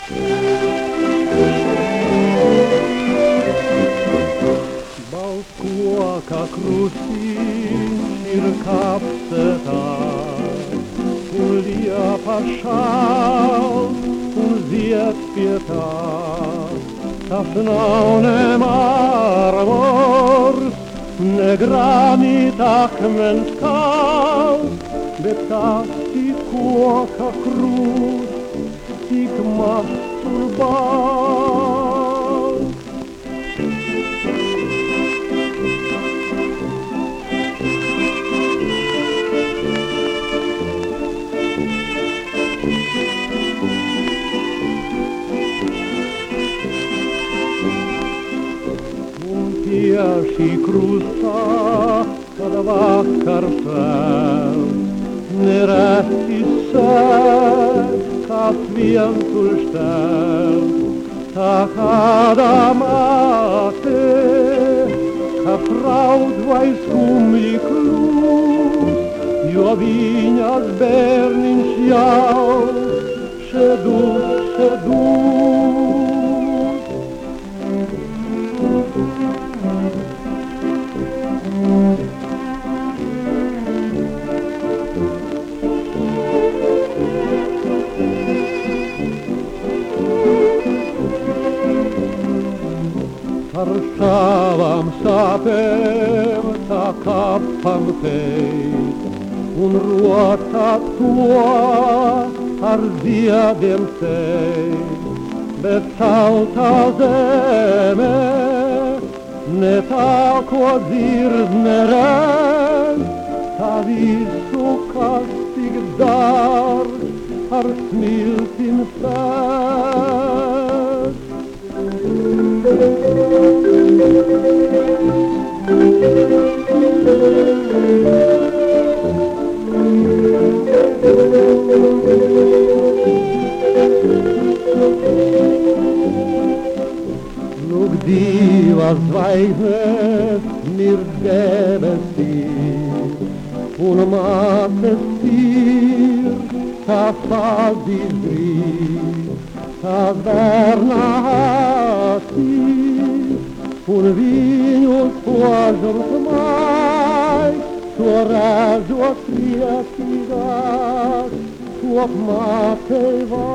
Balcuoca crucin circapsetat, un lia paschal, un viet pietat, tafnaune marmors, ne granit acmens cals, betasti cuoca cruz, sic masturbat. Și crusta cada vacar fel, neresti sec, ca vientul ștel, ta cada mate, ca fraud vai scumli clus, io vignas bernin sciau, sedus, sedus. Arșavam sapem ta capam peit, un ruota tua ardia dem sei, bețauta zeme, ne ta codir nerel, ta visu castig dar, ar smiltin fel. Lug divas vaives mir debestir, un mate stir, ta fazis gris, ta verna hatir, un vinhos poajos mai, tua raggio a criatividad, tua matei vai.